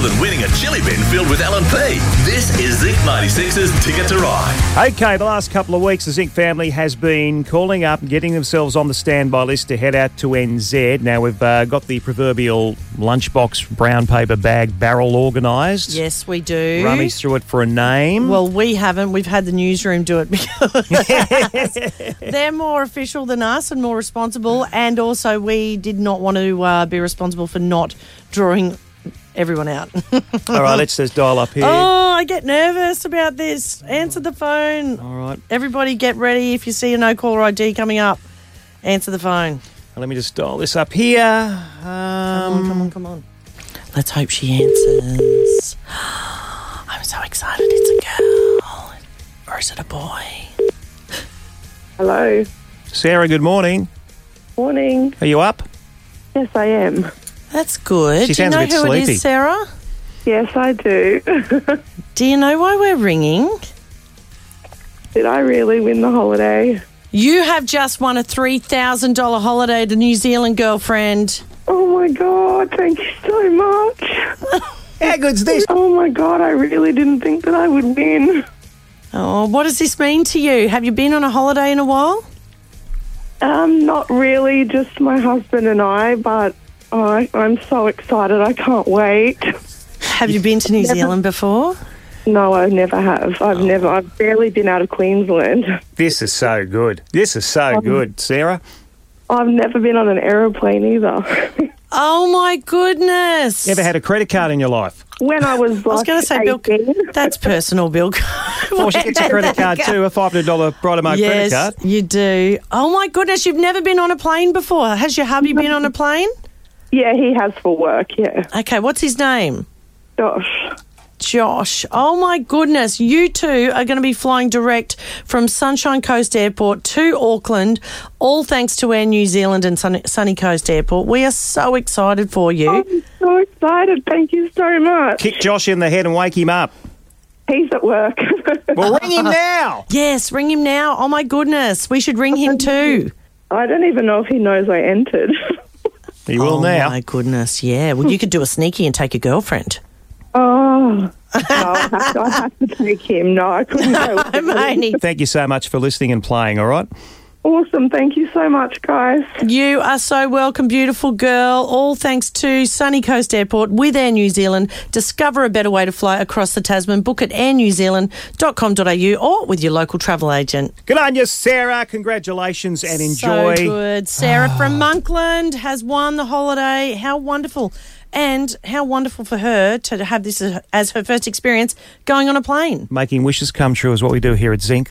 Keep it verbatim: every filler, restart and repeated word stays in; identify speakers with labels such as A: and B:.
A: than winning a chili bin filled with L and P. This is Zinc ninety-six's Ticket to Ride.
B: Okay, the last couple of weeks, the Zinc family has been calling up and getting themselves on the standby list to head out to N Z. Now, we've uh, got the proverbial lunchbox brown paper bag barrel organised.
C: Yes, we do.
B: Rummage through it for a name.
C: Well, we haven't. We've had the newsroom do it because they're more official than us and more responsible. And also, we did not want to uh, be responsible for not drawing everyone out.
B: All right, let's just dial up here.
C: Oh, I get nervous about this. Answer the phone.
B: All right.
C: Everybody get ready. If you see a no-caller I D coming up, answer the phone.
B: Let me just dial this up here. Um,
C: Come on, come on, come on. Let's hope she answers. I'm so excited. It's a girl. Or is it a boy?
D: Hello.
B: Sarah, good morning.
D: Morning.
B: Are you up?
D: Yes, I am.
C: That's good.
B: She
C: do you
B: sounds a
C: know
B: bit
C: who it
B: sleepy.
C: is, Sarah?
D: Yes, I do.
C: Do you know why we're ringing?
D: Did I really win the holiday?
C: You have just won a three thousand dollars holiday to New Zealand, girlfriend.
D: Oh, my God. Thank you so much.
B: How good's this?
D: Oh, my God. I really didn't think that I would win.
C: Oh, what does this mean to you? Have you been on a holiday in a while?
D: Um, not really, just my husband and I, but I, I'm so excited. I can't wait.
C: Have you been to New Zealand before?
D: No, I never have. I've never. I've barely been out of Queensland.
B: This is so good. This is so good, Sarah.
D: I've never been on an aeroplane either.
C: Oh, my goodness.
B: You ever had a credit card in your life?
D: When I was like
C: I was going to say, Bill,
D: eighteen.
C: that's personal, Bill.
B: Well, she gets a credit card too, a five hundred dollars Brightamo
C: Yes,
B: credit card.
C: you do. Oh, my goodness, you've never been on a plane before. Has your hubby been on a plane?
D: Yeah, he has for work, yeah.
C: Okay, what's his name?
D: Gosh.
C: Josh. Oh, my goodness. You two are going to be flying direct from Sunshine Coast Airport to Auckland, all thanks to Air New Zealand and Sunny, Sunny Coast Airport. We are so excited for you.
D: I'm so excited. Thank you so much.
B: Kick Josh in the head and wake him up.
D: He's at work.
B: Well, ring him now.
C: Yes, ring him now. Oh, my goodness. We should ring him too.
D: I don't even know if he knows I entered.
B: He will
C: oh,
B: now.
C: my goodness. Yeah. Well, you could do a sneaky and take a girlfriend.
D: Oh, no, I have, to, I have to take him. No, I couldn't go. with
C: I'm
D: him.
C: only...
B: Thank you so much for listening and playing, all right?
D: Awesome. Thank you so much, guys.
C: You are so welcome, beautiful girl. All thanks to Sunny Coast Airport with Air New Zealand. Discover a better way to fly across the Tasman. Book at air new zealand dot com dot a u or with your local travel agent.
B: Good on you, Sarah. Congratulations and enjoy.
C: So good. Sarah from Monkland has won the holiday. How wonderful. And how wonderful for her to have this as her first experience going on a plane.
B: Making wishes come true is what we do here at Zinc.